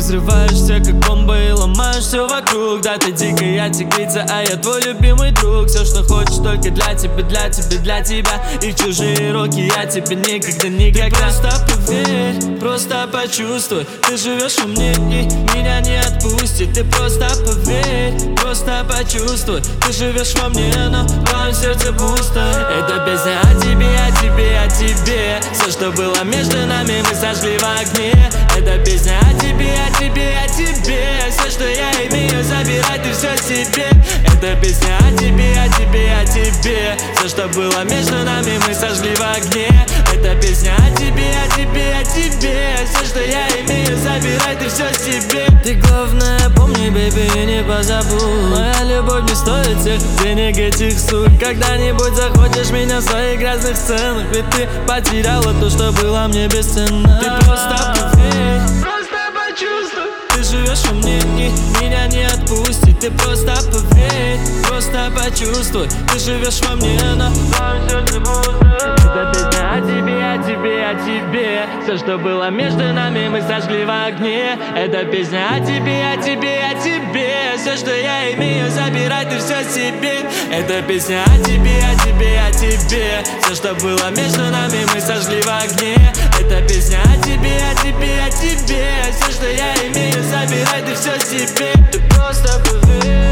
взрываешься, как бомба, и ломаешь все вокруг. Да, ты дикая тигрица, а я твой любимый друг. Все, что хочешь, только для тебя, для тебя, для тебя. И в чужие руки я тебе никогда, никогда. Просто поверь, просто почувствуй. Ты живешь во мне и меня не отпустит. Ты просто поверь, просто почувствуй. Ты живешь во мне, но в моем сердце пусто. Это песня о тебе, о тебе, о тебе. Все, что было между нами, мы сожгли в огне. Это песня о тебе, о тебе, о тебе. Все, что я имею, забирай ты все себе. Это песня о тебе, о тебе, о тебе. Все, что было между нами, мы сожгли в огне. Это песня о тебе, о тебе, о тебе. Все, что я имею, забирай ты все себе. Ты главное помни, бейби, и не позабудь. Моя любовь не стоит всех денег, этих сук. Когда-нибудь захочешь меня в своих грязных сценах. Ведь ты потеряла то, что было мне бесценно. Ты просто поверь, просто почувствуй. Ты живешь во мне и меня не отпустит. Ты просто поверь, просто почувствуй. Ты живешь во мне, но в моем сердце пусто. Это песня о тебе, о тебе, о тебе. Все, что было между нами, мы сожгли в огне. Это песня о тебе, о тебе, о тебе. Все, что я имею, забирай ты все себе. Это песня о тебе, о тебе, о тебе. Все, что было между нами, мы сожгли в огне. Это песня о тебе, о тебе, о тебе. Все, что я имею, забирай ты все себе. Ты просто поверь.